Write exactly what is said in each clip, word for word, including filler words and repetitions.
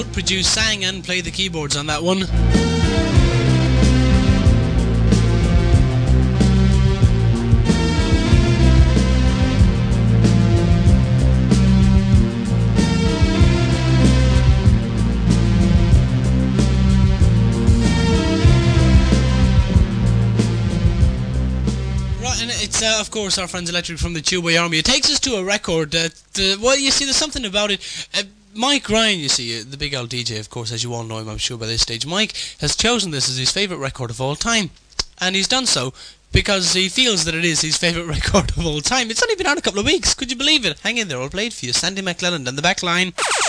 wrote, produced, sang and played the keyboards on that one. It's, uh, of course, our friends Electric from the Tubeway Army. It takes us to a record that, uh, well, you see, there's something about it. Uh, Mike Ryan, you see, uh, the big old D J, of course, as you all know him, I'm sure, by this stage. Mike has chosen this as his favourite record of all time. And he's done so because he feels that it is his favourite record of all time. It's only been out a couple of weeks. Could you believe it? Hang in there, I'll play it for you. Sandy McClelland and the back line.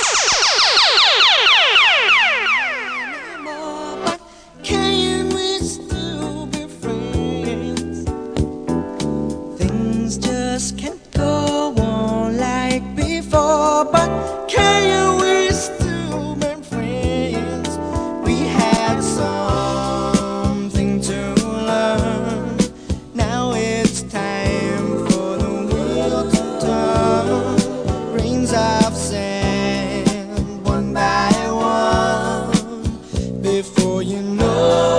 Just can't go on like before, but can you we still be friends? We had something to learn. Now it's time for the wheel to turn. Grains of sand, one by one, before you know.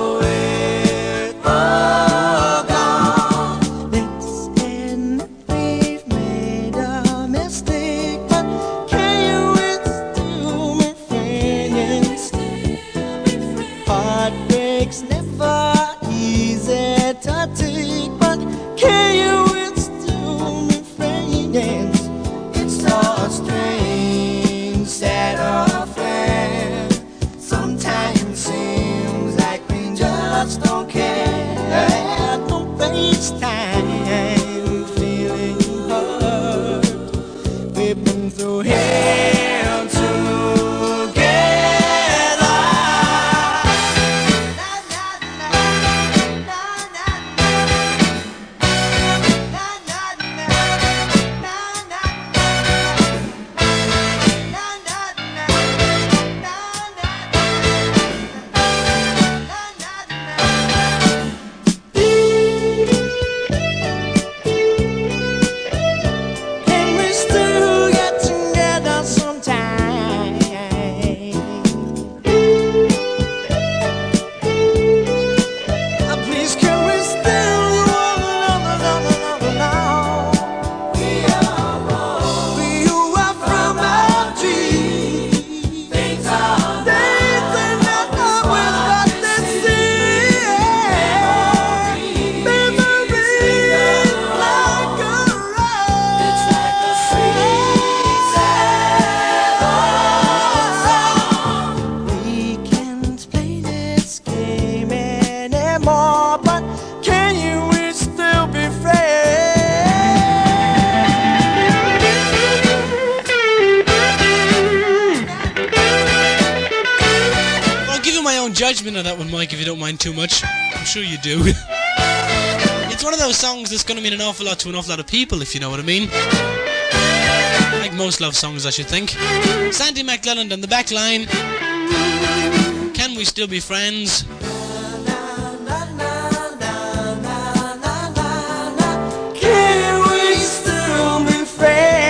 Judgment on that one, Mike, if you don't mind too much. I'm sure you do. It's one of those songs that's going to mean an awful lot to an awful lot of people, if you know what I mean. Like most love songs, I should think. Sandy McClelland and the back line. Can we still be friends? Can we still be friends?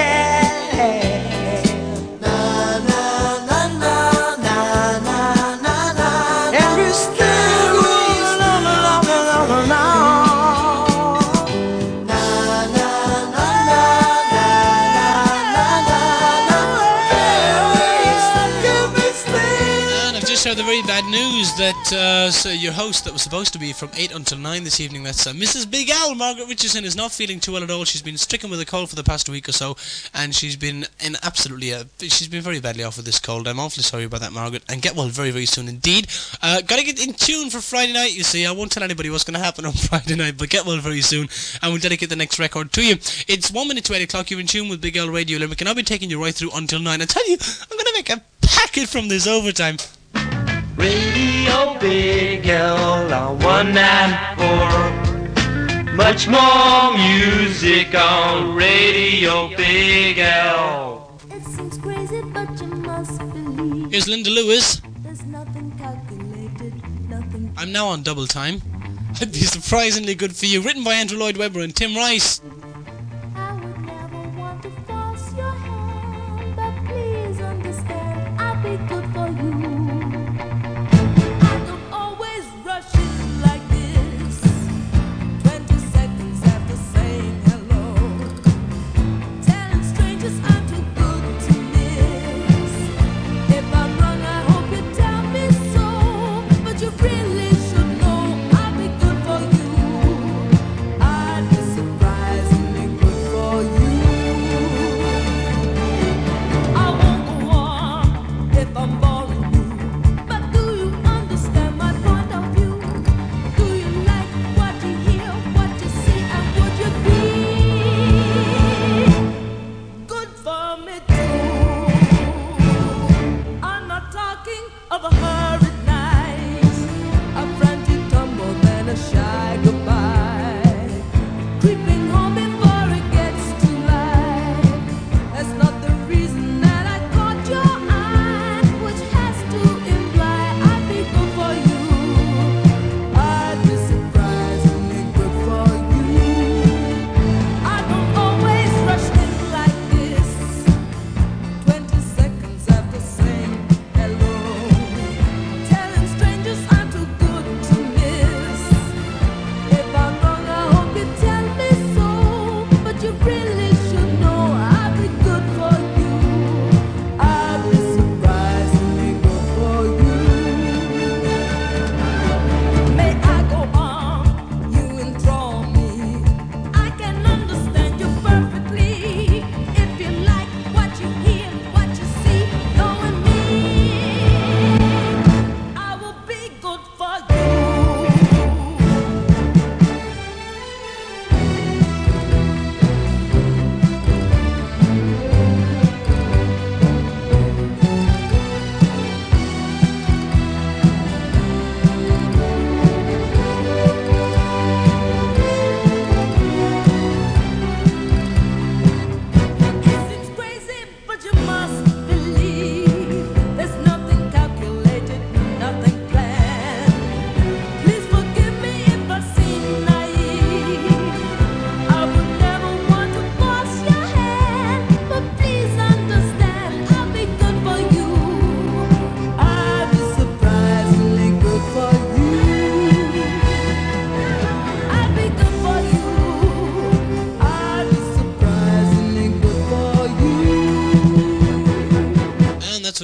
The very bad news that uh, so your host that was supposed to be from eight until nine this evening, that's uh, Missus Big Al, Margaret Richardson, is not feeling too well at all. She's been stricken with a cold for the past week or so, and she's been in absolutely uh, she's been very badly off with this cold. I'm awfully sorry about that, Margaret, and get well very very soon indeed. Uh, gotta get in tune for Friday night, you see. I won't tell anybody what's going to happen on Friday night, but get well very soon, and we'll dedicate the next record to you. It's one minute to eight o'clock. You're in tune with Big Al Radio Limerick, and I'll be taking you right through until nine. I tell you, I'm going to make a packet from this overtime. Radio Big L on one ninety-four. Much more music on Radio Big L. It seems crazy, but you must believe. Here's Linda Lewis. There's nothing calculated, nothing. I'm now on double time. I'd be surprisingly good for you. Written by Andrew Lloyd Webber and Tim Rice. I would never want to force your hand, but please understand, I'll be good.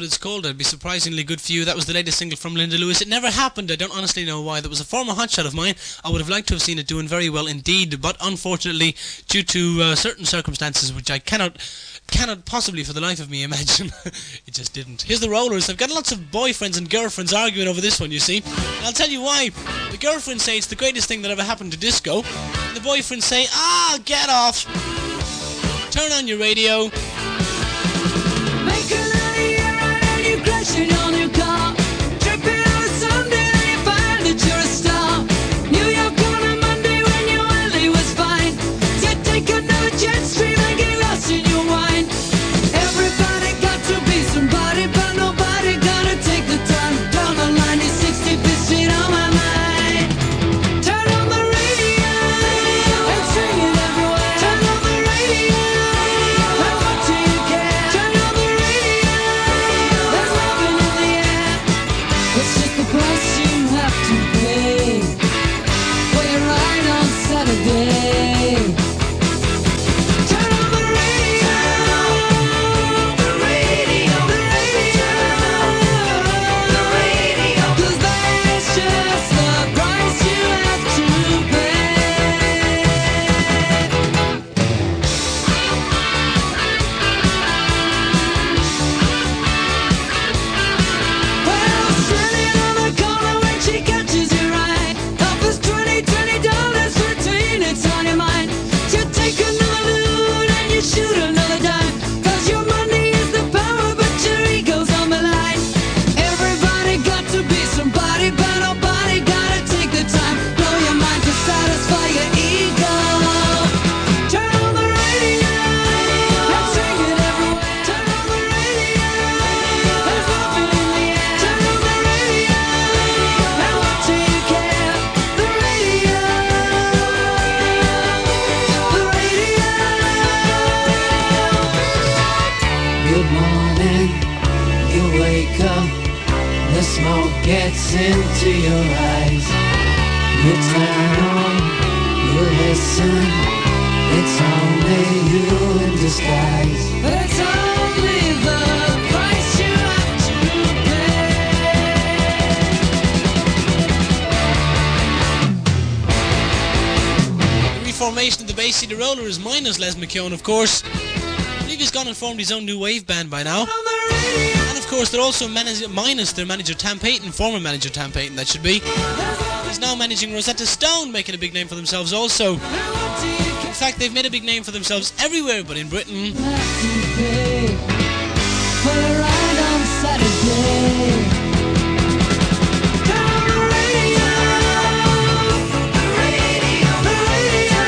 it's called. It'd be surprisingly good for you. That was the latest single from Linda Lewis. It never happened. I don't honestly know why. That was a former hotshot of mine. I would have liked to have seen it doing very well indeed, but unfortunately, due to uh, certain circumstances which I cannot cannot possibly for the life of me imagine, it just didn't. Here's the Rollers. They've got lots of boyfriends and girlfriends arguing over this one, you see. And I'll tell you why. The girlfriends say it's the greatest thing that ever happened to disco. And the boyfriends say, ah, get off. Turn on your radio. Make another year and you crashing on your car. Tripping on a Sunday and you find that you're a star. New York on a Monday when your alley was fine. You take another jet stream and get lost in your wine. Everybody got to be somebody, but nobody gonna take the time. Down the line, you're sixty feet on my mind. Turn on the radio and sing it everywhere. Turn on the radio and what do you care? Turn on the radio, there's loving in the air. It's just the price you have to pay for your ride on Saturday. Turn on the radio, the radio, the radio, the radio, 'cause that's just the price you have to pay. Well, standing on the corner when she catches your eye, offers twenty, twenty dollars for a teen, it's on your mind. You take another loot and you shoot another dime, 'cause your money is the power, but your ego's on the line. Everybody got to be somebody, but nobody gotta take the time. Blow your mind to satisfy your ego. Turn on the radio and sing it everywhere. Turn on the radio, there's loving in the air. Turn on the radio, and what do you care? The radio, the radio. Good morning, you wake up, the smoke gets into your eyes. You turn on, you listen, it's only you in disguise. It's only the price you have to The reformation of the Bay City Rollers minus Les McKeown, of course. I believe he's gone and formed his own new wave band by now. pay. On the radio, And of course, they're also manage- minus their manager Tam Payton, former manager Tam Payton, that should be. He's now managing Rosetta Stone, making a big name for themselves also. and what do you In fact, they've made a big name for themselves everywhere but in Britain. have to pay for a ride on Saturday? Turn on the radio, the radio, the radio.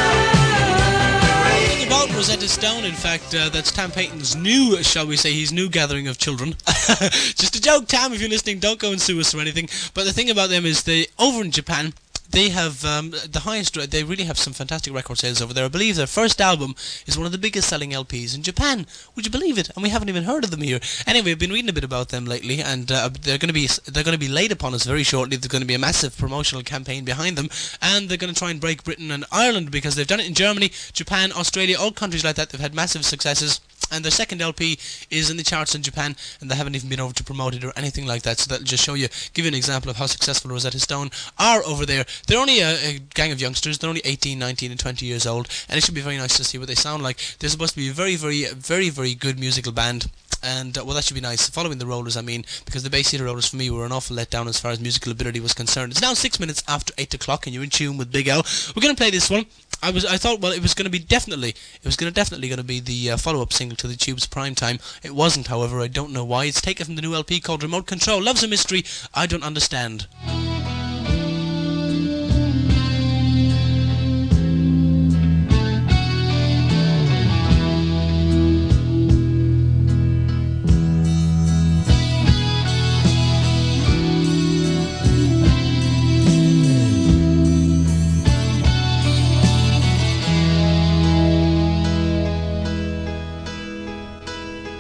The thing about Rosetta Stone, in fact, uh, that's Tam Payton's new, shall we say, his new gathering of children. Just a joke, Tam, if you're listening, don't go and sue us or anything. But the thing about them is they, over in Japan, they have um, the highest, they really have some fantastic record sales over there. I believe their first album is one of the biggest selling L Ps in Japan. Would you believe it? And we haven't even heard of them here. Anyway, I've been reading a bit about them lately, and uh, they're going to be they're going to be laid upon us very shortly. There's going to be a massive promotional campaign behind them, and they're going to try and break Britain and Ireland because they've done it in Germany, Japan, Australia, all countries like that. They've had massive successes. And their second L P is in the charts in Japan, and they haven't even been over to promote it or anything like that. So that'll just show you, give you an example of how successful Rosetta Stone are over there. They're only a, a gang of youngsters. They're only eighteen, nineteen and twenty years old, and it should be very nice to see what they sound like. They're supposed to be a very, very, very, very good musical band. And, uh, well, that should be nice. Following the Rollers, I mean, because the Bay City Rollers, for me, were an awful letdown as far as musical ability was concerned. It's now six minutes after eight o'clock, and you're in tune with Big L. We're going to play this one. I was, I thought, well, it was going to be definitely, it was going to definitely going to be the uh, follow-up single to the Tube's Prime Time. It wasn't, however. I don't know why. It's taken from the new L P called Remote Control. Love's a Mystery. I Don't Understand.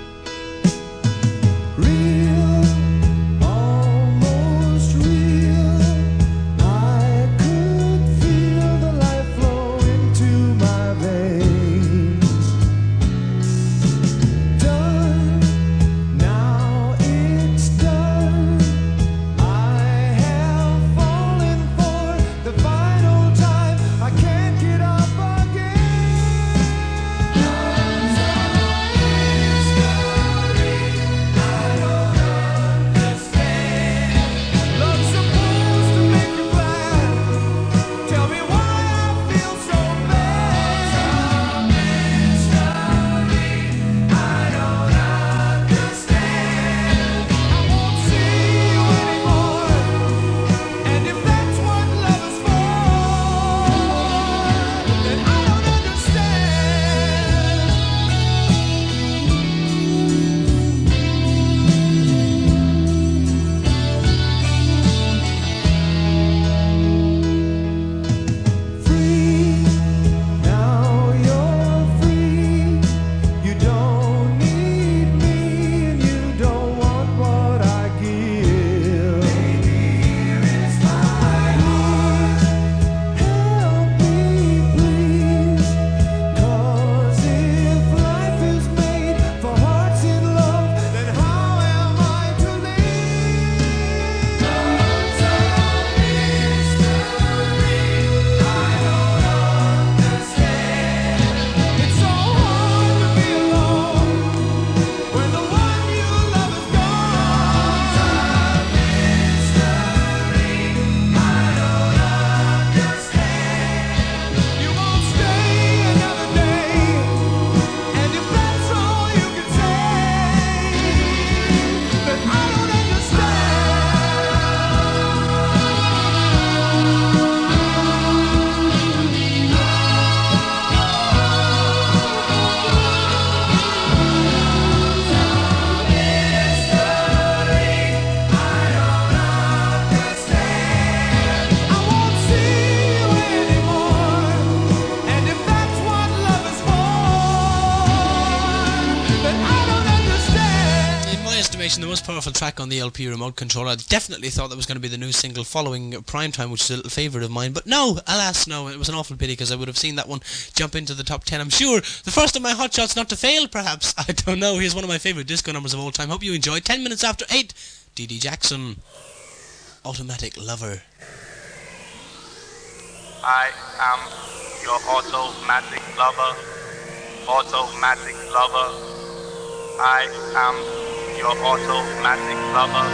Real, almost real. exclamation, the most powerful track on the L P remote control. I definitely thought that was going to be the new single following Primetime, which is a little favourite of mine. But no, alas, no. It was an awful pity because I would have seen that one jump into the top ten. I'm sure the first of my hot shots not to fail, perhaps. I don't know. Here's one of my favourite disco numbers of all time. Hope you enjoyed. Ten minutes after eight, Dee Dee Jackson, Automatic Lover. I am your automatic lover. Automatic lover. I am your automatic lover.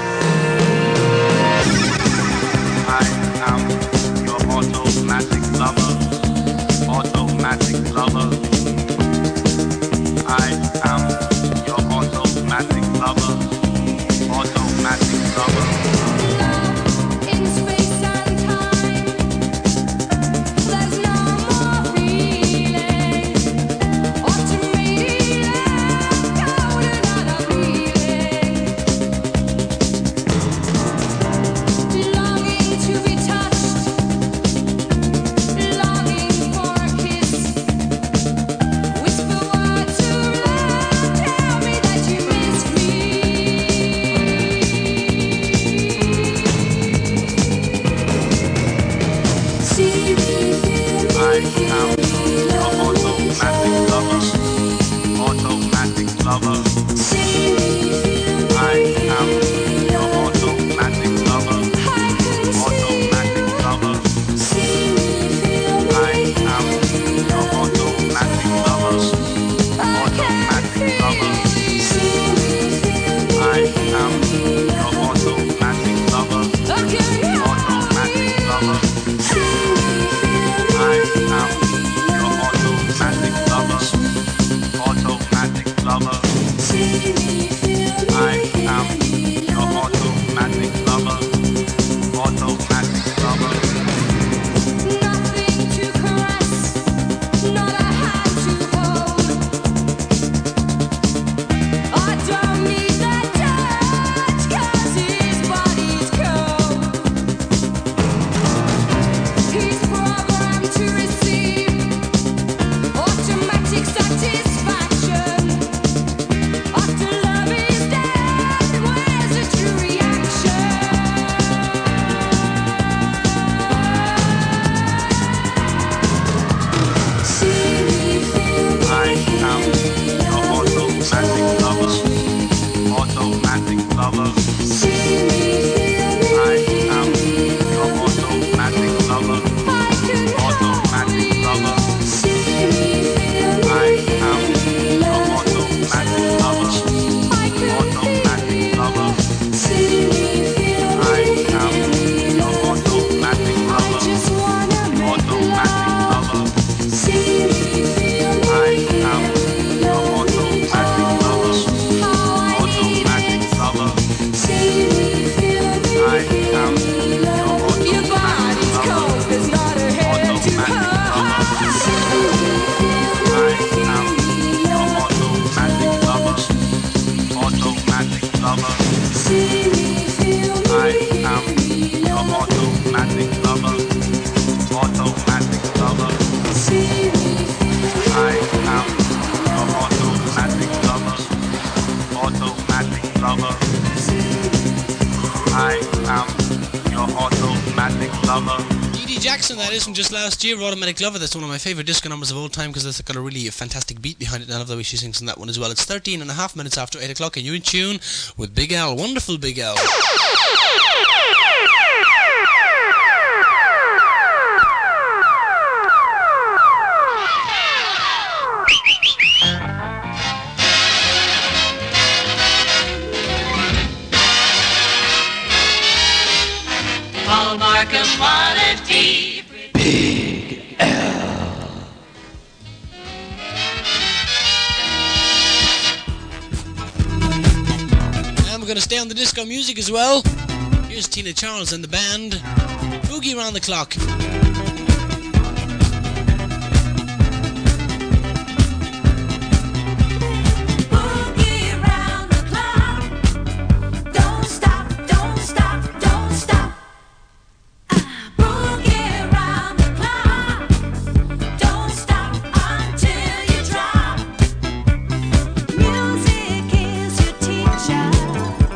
I am your automatic lover. Automatic lover. I am your automatic lover. Automatic lover. In space and time, there's no more feeling. Automated love, another feeling. Longing to be touched, longing for a kiss. Whisper words of love, tell me that you miss me. See me, feel I me, am your automatic lover. Automatic lover. see me, feel me. I am your automatic lover. I can Automatic lover. see me, feel me. I am your automatic lover. I can Automatic lover. see me, feel me. I am your automatic lover. I can Automatic lover. see me, feel me. I am your automatic lover. Automatic lover. See me, feel me. I am your automatic lover. Automatic lover. Nothing to caress, not a hand to hold. I don't need that touch, 'cause his body's cold. He's programmed to receive automatic satisfaction. After love is dead, where's the true reaction? See me, feel me. I am your automatic lover. Automatic lover. See me, feel me. I am your automatic lover. I can Automatic lover. see me, feel me. I am your automatic lover. I can Automatic lover. see me, feel me. I am your automatic I lover. just wanna make Automatic love. lover. See me, feel me. I am your automatic lover. How I need Automatic it. lover. See me, feel me. I am your Your automatic body's lover. cold, there's not a hair to Automatic lover. hold. See me, feel me. I am your automatic lover. Automatic lover. See me, feel me. I am your automatic lover. Automatic lover. See me, feel I am your automatic lover. Automatic lover. I am your automatic lover. Dee Dee Jackson, that is from just last year, Automatic Lover. That's one of my favourite disco numbers of all time because it's got a really fantastic beat behind it, and I love the way she sings in that one as well. It's thirteen and a half minutes after eight o'clock, and you're in tune with Big Al. Wonderful Big Al. Hallmark of quality. And we're going to stay on the disco music as well. Here's Tina Charles and the band. Boogie Around the Clock. Boogie around the clock. Don't stop, don't stop, don't stop. Boogie around the clock. Don't stop until you drop. Music is your teacher.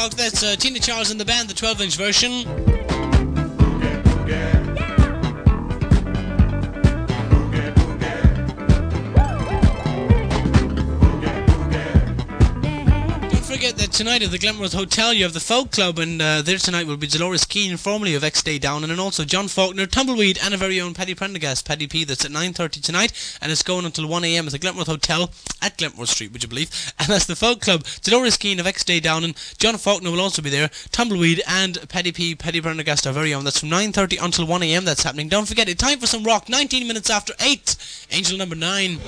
o'clock. That's uh, Tina Charles and the band, the twelve inch version. Forget that tonight at the Glenworth Hotel you have the Folk Club, and uh, there tonight will be Dolores Keane, formerly of X Day Down, and then also John Faulkner, Tumbleweed, and a very own Paddy Prendergast, Paddy P. That's at nine thirty tonight, and it's going until one a.m. at the Glenworth Hotel at Glenworth Street, would you believe? And that's the Folk Club. Dolores Keane of X Day Down, and John Faulkner will also be there. Tumbleweed and Paddy P. Paddy Prendergast are very own. That's from nine thirty until one a.m. That's happening. Don't forget it. Time for some rock. nineteen minutes after eight. Angel number nine.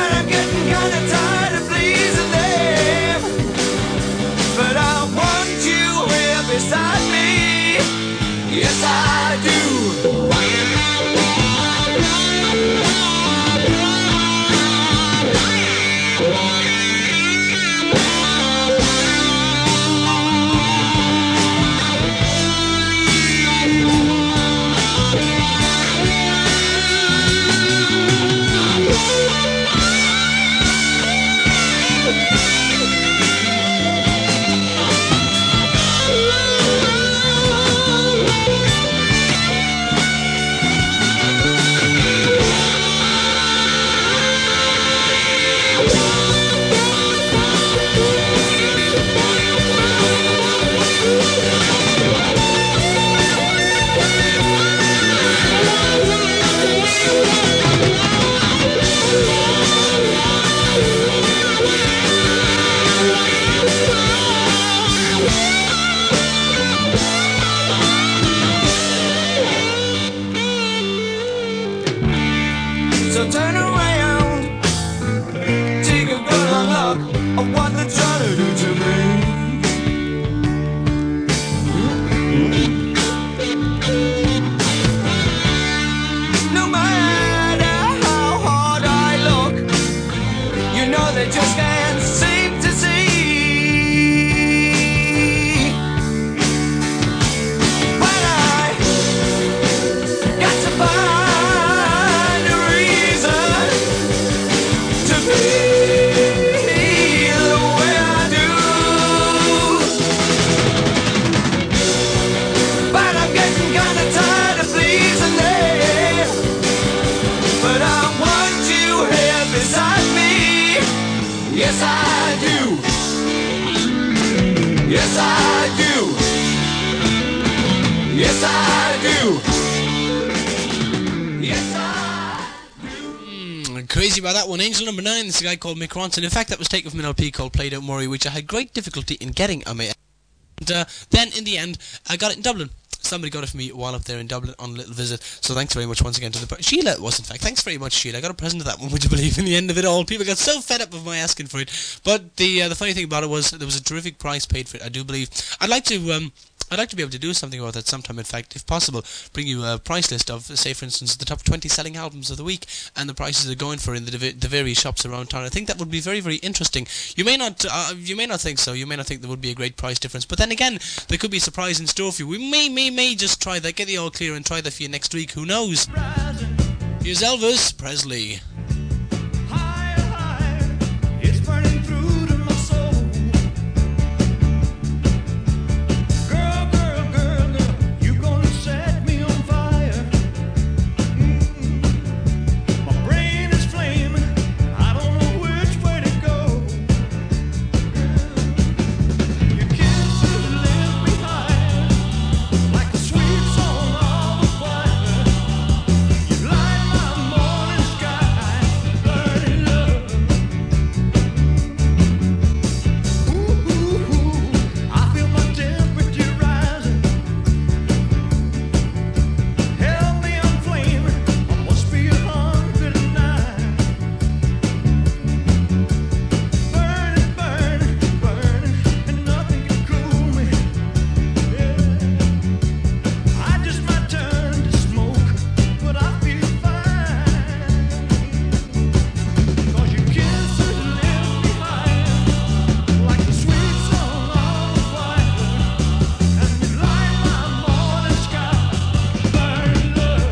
But I want you they're trying to do to me. No matter how hard I look, you know they just can't seem to see. But I got to find a reason to feel the way I do. But I'm getting kinda tired of pleasing them. But I want you here beside me. Yes, I do. Yes, I do. Yes, I do. Yes, I Mm, crazy about that one. Angel number nine, this is a guy called Mick Ronson. In fact, that was taken from an L P called Played Out Murray, which I had great difficulty in getting on my. And uh, then, in the end, I got it in Dublin. Somebody got it for me while up there in Dublin on a little visit. So thanks very much once again to the... Per- Sheila it was, in fact. Thanks very much, Sheila. I got a present of that one, would you believe, in the end of it all. People got so fed up of my asking for it. But the uh, the funny thing about it was there was a terrific price paid for it, I do believe. I'd like to... Um, I'd like to be able to do something about that sometime, in fact, if possible. Bring you a price list of, say, for instance, the top twenty selling albums of the week and the prices they're going for in the, div- the various shops around town. I think that would be very, very interesting. You may not uh, you may not think so. You may not think there would be a great price difference. But then again, there could be a surprise in store for you. We may, may, may just try that, get the all clear and try that for you next week. Who knows? Here's Elvis Presley. higher, higher, it's burning through to my soul. Girl, girl, girl, girl, you gonna set me on fire. Mm. My brain is flaming, I don't know which way to go. Your kisses lift me higher, like a sweet song of a choir. You light my morning sky, burning love. Ooh, ooh, ooh, I feel my temperature rising. Help me, I'm flaming. I must be a hundred and nine. Burning, burning, burning, and nothing can cool me. Yeah. I just might turn to smoke, but I feel fine. 'Cause your kisses lift me higher, like the sweet song of a choir. And you light my morning sky, burning love.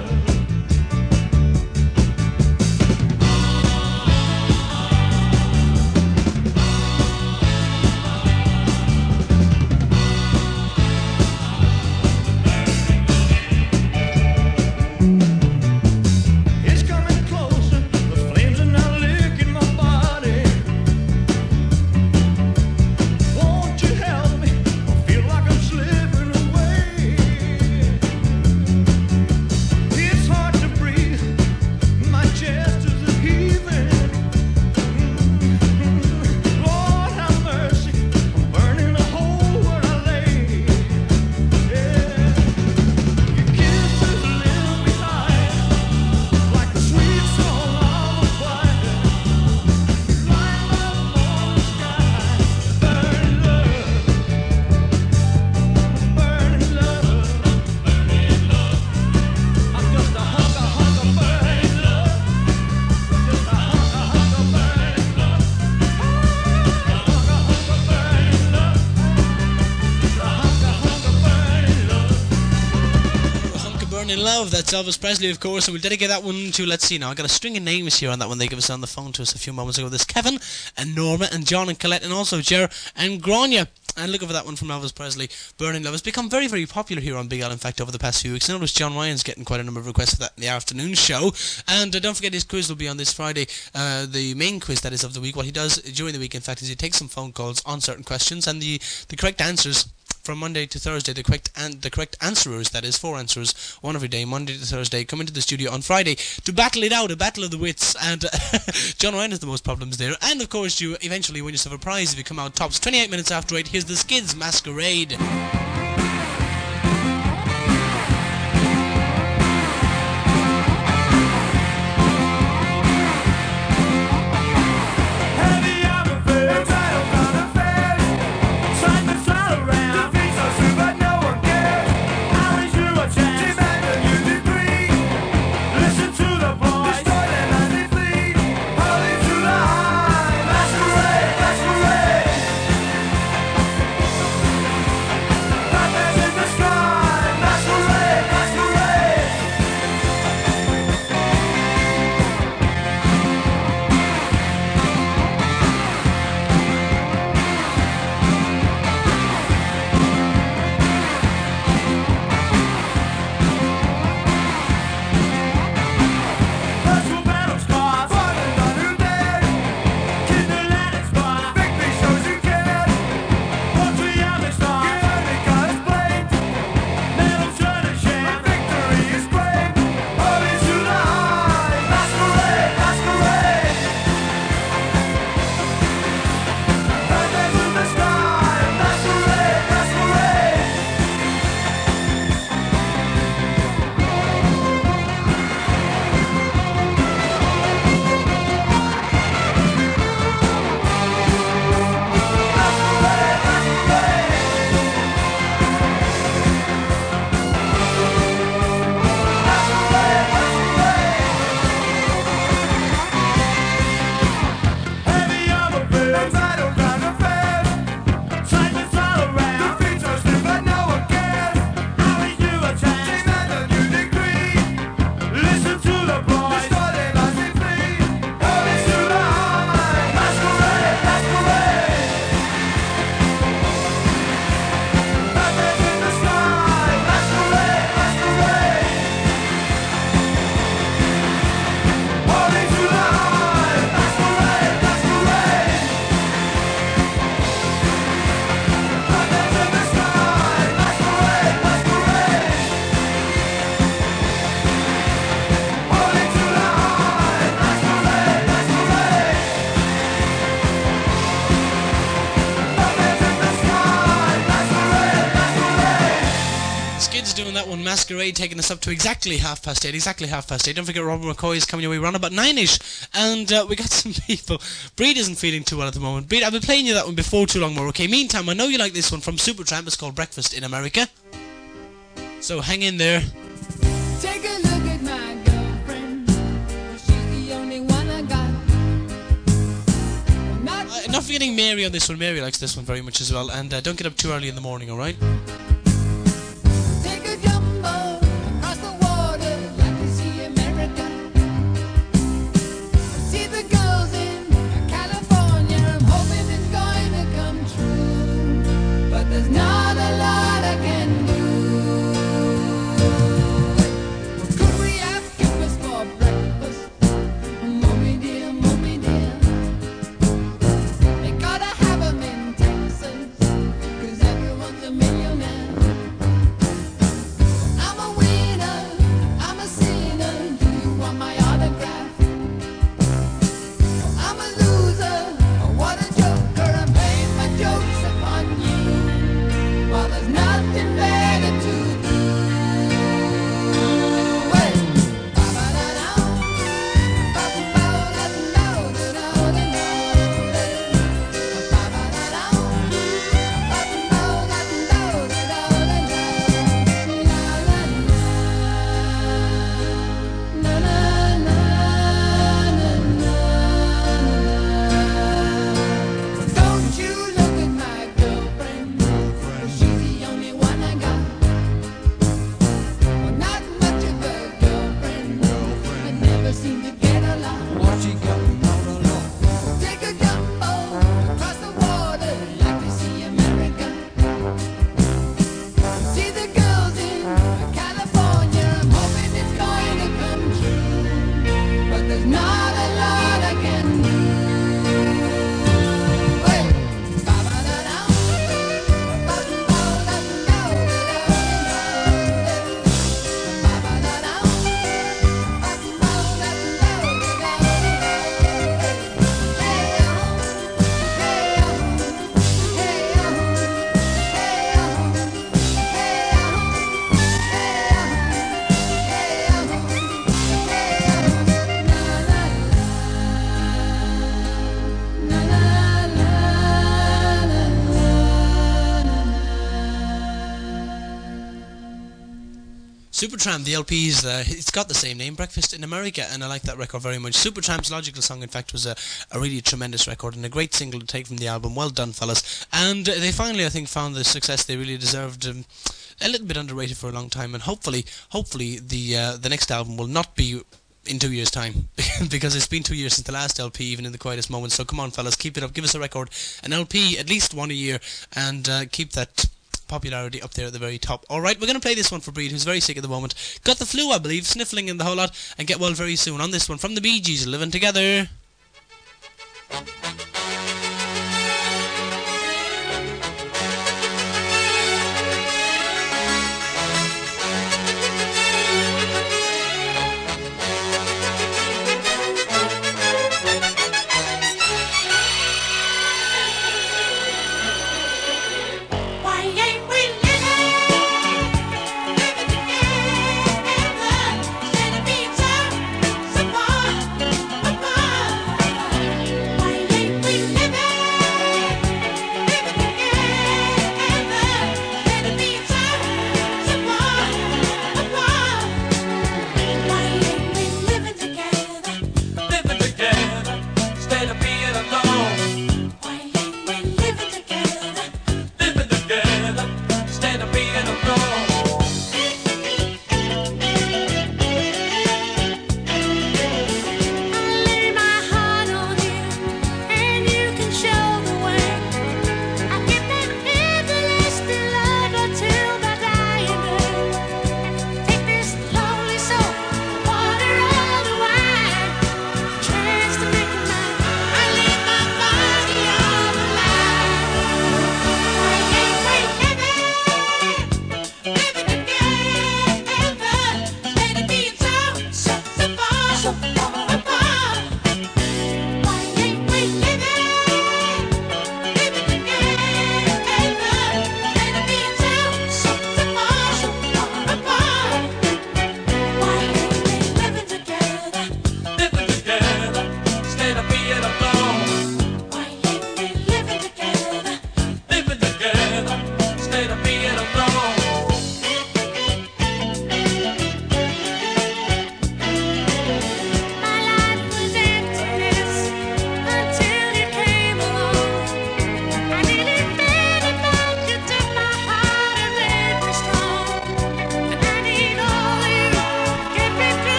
It's coming closer, the flames are now licking my body. Won't you help me? I feel like I'm slipping away. It's hard to breathe, my chest is a heaving. Lord have mercy, I'm burning a hole where I lay. Yeah. Your kisses lift me higher, like a sweet song of a choir. You light my morning sky, burning love, burning love, burning love. I'm just a hunk of hunk of burning love, just a hunk of hunk of burning love, hunk of hunk of burning love, just a hunk of hunk of burning love. A hunk of burning love. That's Elvis Presley, of course, and we'll dedicate that one to, let's see now, I got a string of names here on that one they gave us on the phone to us a few moments ago. There's Kevin and Norma and John and Colette and also Ger and Grania. And looking for that one from Elvis Presley, Burning Love. It's become very, very popular here on Big Al, in fact, over the past few weeks. I noticed John Ryan's getting quite a number of requests for that in the afternoon show. And uh, don't forget his quiz will be on this Friday, uh, the main quiz, that is, of the week. What he does during the week, in fact, is he takes some phone calls on certain questions, and the, the correct answers from Monday to Thursday, the correct and the correct answerers, that is, four answerers, one every day, Monday to Thursday, come into the studio on Friday to battle it out, a battle of the wits, and uh, John Ryan has the most problems there, and of course you eventually win yourself a prize if you come out tops. twenty-eight minutes after eight, here's the Skids Masquerade. Heavy, I'm a fair child, that one, Masquerade, taking us up to exactly half past eight. Exactly half past eight. Don't forget Robert McCoy is coming your way around about nine-ish. And uh, we got some people. Breed isn't feeling too well at the moment. Breed, I've been playing you that one before too long more. Okay, meantime, I know you like this one from Supertramp. It's called Breakfast in America. So hang in there. Take a look at my girlfriend. She's the only one I got. Not Uh, not forgetting Mary on this one. Mary likes this one very much as well. And uh, don't get up too early in the morning, alright? take a jumbo across the water, like to see America. See the girls in California. I'm hoping it's going to come true, but there's not a lot I can do. Could we have breakfast for breakfast? Mommy dear, mommy dear. They gotta have 'em in Texas, 'cause everyone's a millionaire. I'm a winner, I'm a sinner. Do you want my autograph? I'm a loser, what a joker. I'm playing my jokes upon you, while there's nothing better to do. Hey! Ba-ba-da-dum, ba-ba-ba-da-da-da-da-da-da-da. Don't you look at my girlfriend. She's the only one I got. Well, not much of a girlfriend. I never seem to get along. Take a jumbo across the water, like to see America. See the girls in California. I'm hoping it's going to come true, but there's not a lot I can do. Hey! Ba-ba-da-dum, Supertramp, the L P's, uh, it's got the same name, Breakfast in America, and I like that record very much. Supertramp's Logical Song, in fact, was a, a really tremendous record and a great single to take from the album. Well done, fellas. And uh, they finally, I think, found the success they really deserved. Um, a little bit underrated for a long time, and hopefully, hopefully the uh, the next album will not be in two years' time, because it's been two years since the last L P, even in the quietest moments. So come on, fellas, keep it up. Give us a record, an L P, at least one a year, and uh, keep that popularity up there at the very top. Alright, we're going to play this one for Breed, who's very sick at the moment. Got the flu, I believe, sniffling and the whole lot, and get well very soon. On this one from the Bee Gees, Living Together. Why ain't we living, living together? Instead of being so, so far apart. Why ain't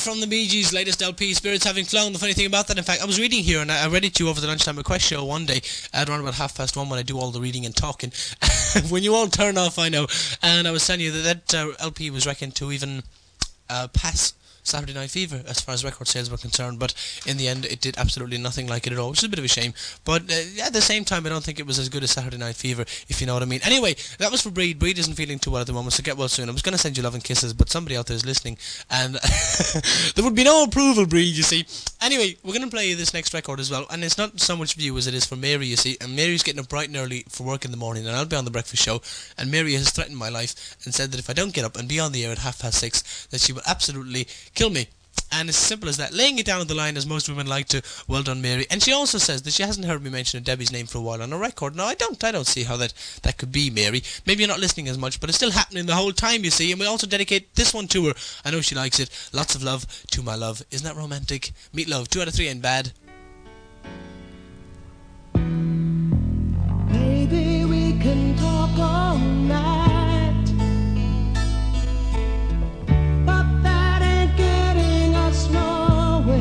from the Bee Gees' latest L P, Spirits Having Flown. The funny thing about that, in fact, I was reading here, and I I read it to you over the Lunchtime Request show one day, at around about half past one when I do all the reading and talking. When you all turn off, I know. And I was telling you that that uh, L P was reckoned to even uh, pass Saturday Night Fever as far as record sales were concerned, but in the end it did absolutely nothing like it at all, which is a bit of a shame. But uh, at the same time, I don't think it was as good as Saturday Night Fever, if you know what I mean. Anyway, that was for Breed. Breed isn't feeling too well at the moment, so get well soon. I was going to send you love and kisses, but somebody out there is listening, and there would be no approval, Breed, you see. Anyway, we're going to play this next record as well, and it's not so much for you as it is for Mary, you see. And Mary's getting up bright and early for work in the morning, and I'll be on the breakfast show, and Mary has threatened my life and said that if I don't get up and be on the air at half past six, that she will absolutely kill me. And it's as simple as that. Laying it down on the line as most women like to. Well done, Mary. And she also says that she hasn't heard me mention Debbie's name for a while on a record. No, I don't. I don't see how that, that could be, Mary. Maybe you're not listening as much, but it's still happening the whole time, you see. And we also dedicate this one to her. I know she likes it. Lots of love to my love. Isn't that romantic? Meat Love. Two out of three ain't bad. Maybe we can talk all night, but that ain't getting us nowhere.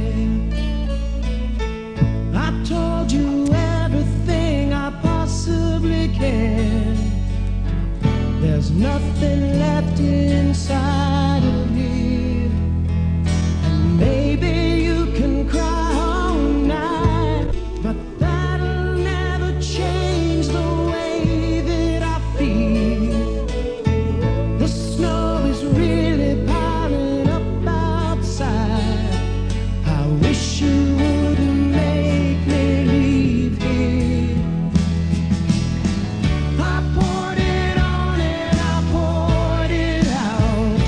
I told you everything I possibly can. There's nothing left inside of me, and maybe you can cry all night, but that'll never change the way that I feel. The snow is really piling up outside. I wish you wouldn't make me leave here. I poured it on and I poured it out.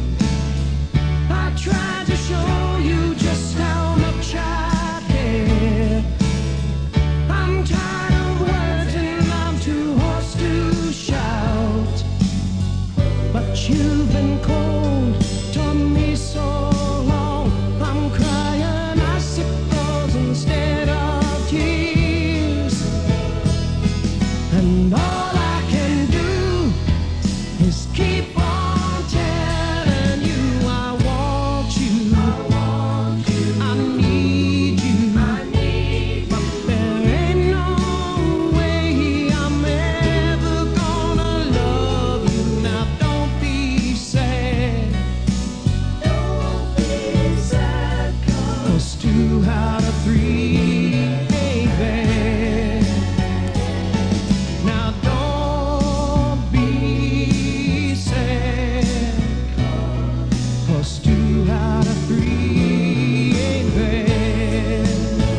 I tried to show you just how much I care. I'm tired of words and I'm too hoarse to shout. But you've been cold to me so long. I'm crying icicles instead of tears. And all I can do is keep on telling you I want you. I want you. I need you. I need but there ain't no way I'm ever gonna love you. Now don't be sad. Don't be sad, 'cause two out of three ain't bad. Now don't be sad, 'cause two out of three ain't bad.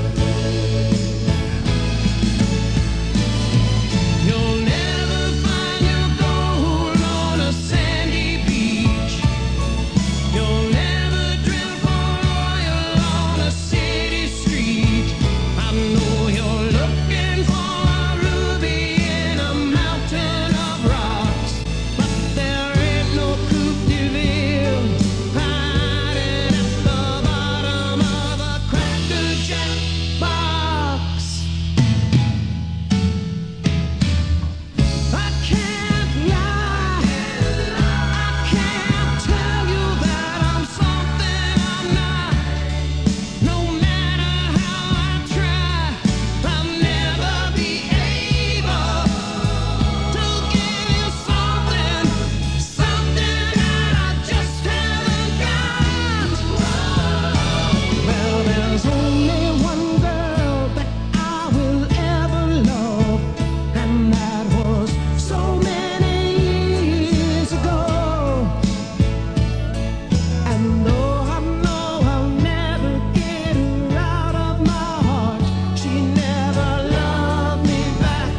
You'll never find your gold on a sandy beach. You'll never drill for oil on a city street. I know you're looking for a ruby in a mountain of rocks, but there ain't no Coupe de Ville hiding at the bottom of a Cracker Jack box. I can't lie, I can't tell you that I'm something I'm not. No matter how I try, I'll never be able to give you something, something that I just haven't got. Well, there's only one girl that I will ever love, and that was so many years ago. And though I know I'll never get her out of my heart, she never loved me back.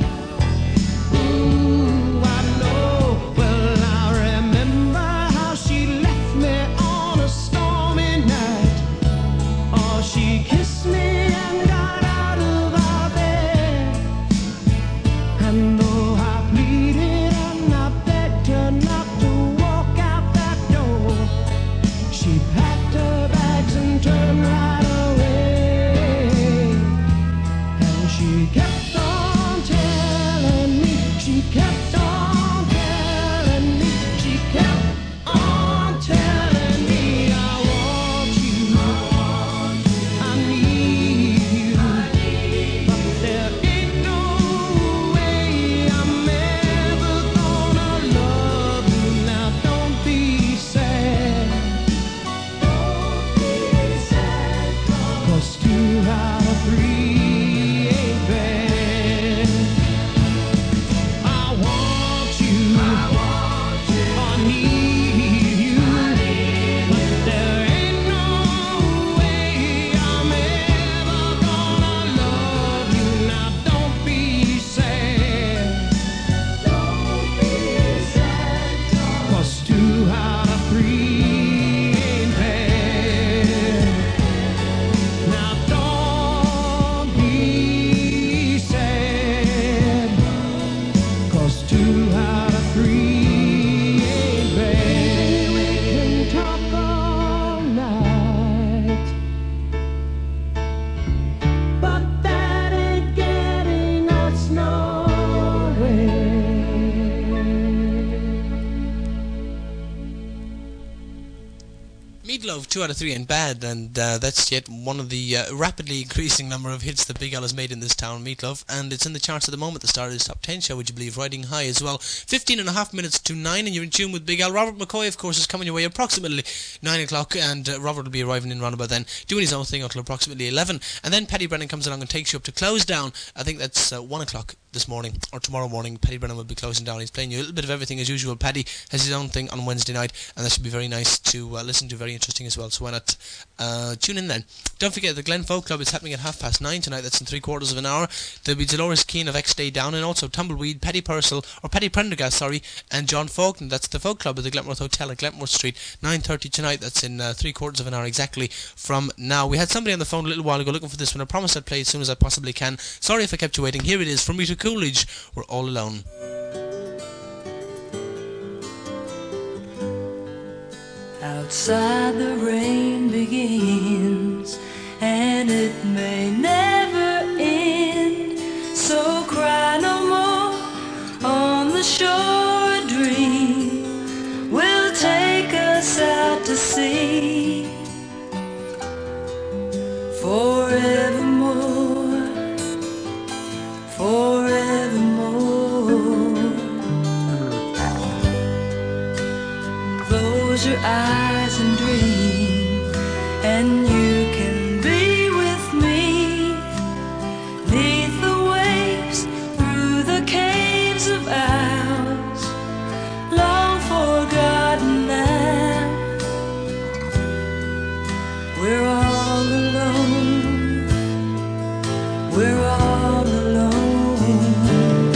Ooh, I know. Well, I remember how she left me on a stormy night. Oh, she kissed me and got out of our bed. And though I pleaded and I begged her not to walk out that door, she packed her bags and turned right away. And she kept on telling me, she kept on telling me, she kept on telling me I Meatloaf, two out of three ain't bad, and uh, that's yet one of the uh, rapidly increasing number of hits that Big Al has made in this town, Meatloaf, and it's in the charts at the moment, the start of his top ten show, would you believe, riding high as well. fifteen and a half minutes to nine, and you're in tune with Big Al. Robert McCoy, of course, is coming your way approximately nine o'clock, and uh, Robert will be arriving in round about then, doing his own thing until approximately eleven, and then Paddy Brennan comes along and takes you up to close down. I think that's uh, one o'clock this morning, or tomorrow morning. Paddy Brennan will be closing down. He's playing you a little bit of everything as usual. Paddy has his own thing on Wednesday night, and that should be very nice to uh, listen to, very interesting as well, so why not uh, tune in then. Don't forget the Glen Folk Club is happening at half past nine tonight. That's in three quarters of an hour. There'll be Dolores Keane of X Day Down, and also Tumbleweed, Paddy Purcell, or Paddy Prendergast, sorry, and John Faulkner. That's the Folk Club at the Glentworth Hotel at Glentworth Street, nine thirty tonight. That's in uh, three quarters of an hour exactly from now. We had somebody on the phone a little while ago looking for this one. I promise I'd play it as soon as I possibly can. Sorry if I kept you waiting. Here it is from Rita Coolidge. We're All Alone. Outside the rain begins, and it may never end. So cry no more on the shore. A dream will take us out to sea forevermore, forevermore. Close your eyes and dream, and you can be with me, 'neath the waves, through the caves of ours, long forgotten now. We're all alone, we're all alone.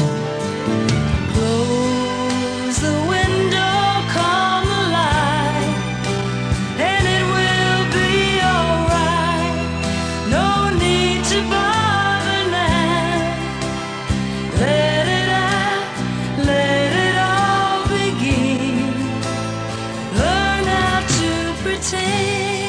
Close the window, calm the light, and it will be alright. No need to bother now. Let it out, let it all begin. Learn how to pretend.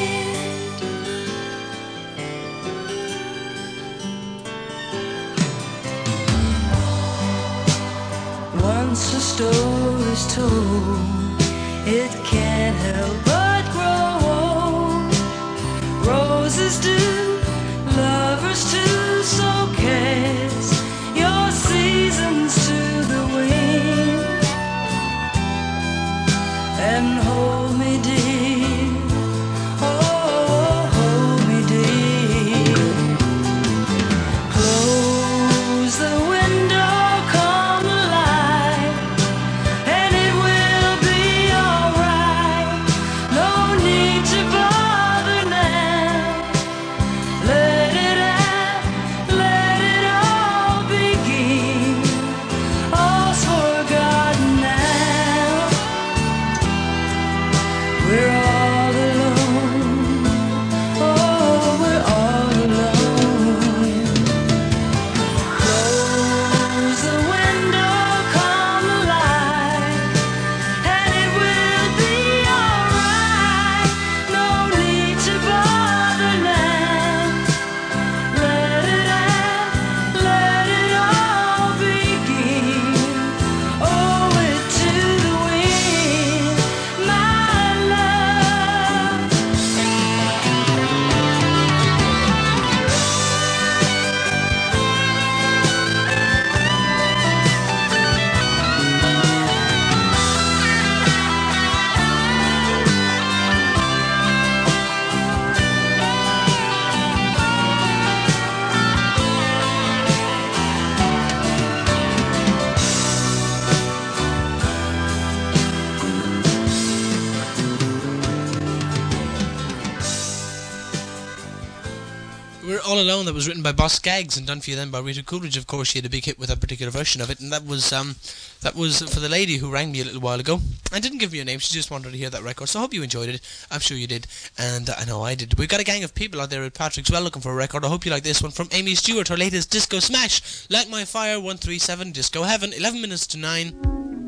Once a story's told, it can't help but grow old. Roses do, lovers too, so cast your seasons to the wind and hold me dear, oh, hold me dear. Close the window, calm the light, and it will be alright. No need to bother now. Let it out, let it all begin. All's forgotten now. We're all alone. Oh, we're all alone. Close the window, calm the light, and it will be alright. No need to bother now. Let it out, let it all begin. Owe it to the wind, my love. We're All Alone, that was written by Boss Skaggs and done for you then by Rita Coolidge. Of course, she had a big hit with that particular version of it, and that was um, that was for the lady who rang me a little while ago and didn't give me a name. She just wanted to hear that record, so I hope you enjoyed it. I'm sure you did, and uh, I know I did. We've got a gang of people out there at Patrick's Well looking for a record. I hope you like this one from Amy Stewart, her latest disco smash, Light My Fire, one three seven Disco Heaven, eleven minutes to nine.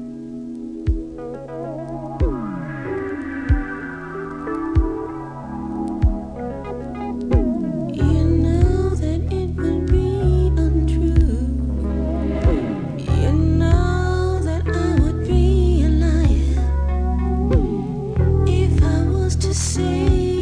You know that it would be untrue. You know that I would be a liar if I was to say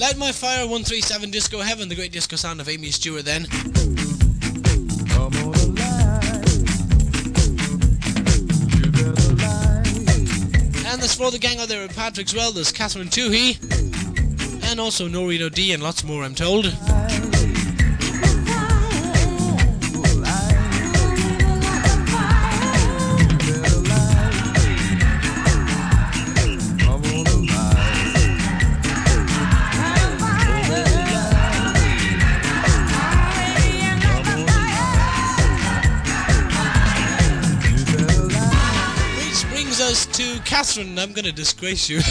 Light My Fire, one three seven Disco Heaven, the great disco sound of Amy Stewart then. Come on alive. You better lie. And there's for the gang out there at Patrick's well, there's Catherine Toohey, and also Noreen O'D and lots more I'm told. Us to Catherine, I'm gonna disgrace you.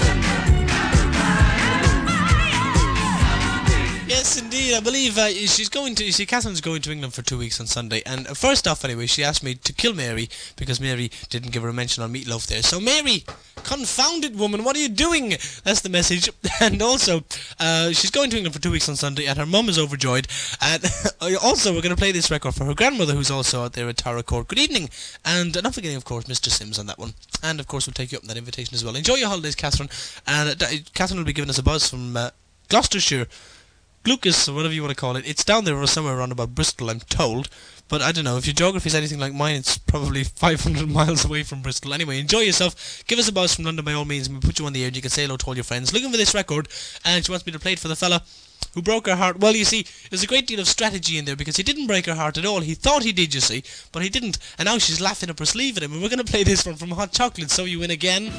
Yes, indeed. I believe uh, she's going to. You see, Catherine's going to England for two weeks on Sunday. And uh, first off, anyway, she asked me to kill Mary because Mary didn't give her a mention on Meatloaf there. So, Mary, confounded woman, what are you doing? That's the message. And also, uh, she's going to England for two weeks on Sunday, and her mum is overjoyed. And also, we're going to play this record for her grandmother, who's also out there at Tara Court. Good evening, and uh, not forgetting, of course, Mister Sims on that one. And of course, we'll take you up on that invitation as well. Enjoy your holidays, Catherine. And uh, Catherine will be giving us a buzz from uh, Gloucestershire. Glucas, or whatever you want to call it. It's down there or somewhere around about Bristol, I'm told. But I don't know, if your geography is anything like mine, it's probably five hundred miles away from Bristol. Anyway, enjoy yourself. Give us a buzz from London by all means, and we'll put you on the air and you can say hello to all your friends. Looking for this record, and she wants me to play it for the fella who broke her heart. Well, you see, there's a great deal of strategy in there, because he didn't break her heart at all. He thought he did, you see, but he didn't. And now she's laughing up her sleeve at him, and we're going to play this one from Hot Chocolate, So You Win Again.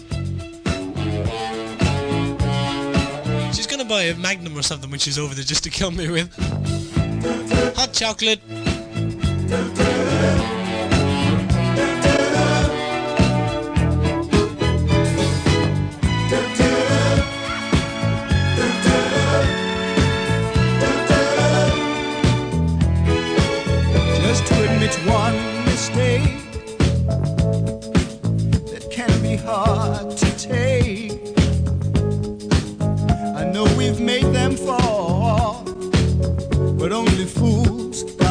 She's gonna buy a Magnum or something when she's over there just to kill me with. Hot Chocolate. Just to admit one mistake that can be hard to take. I know we've made them fall, but only fools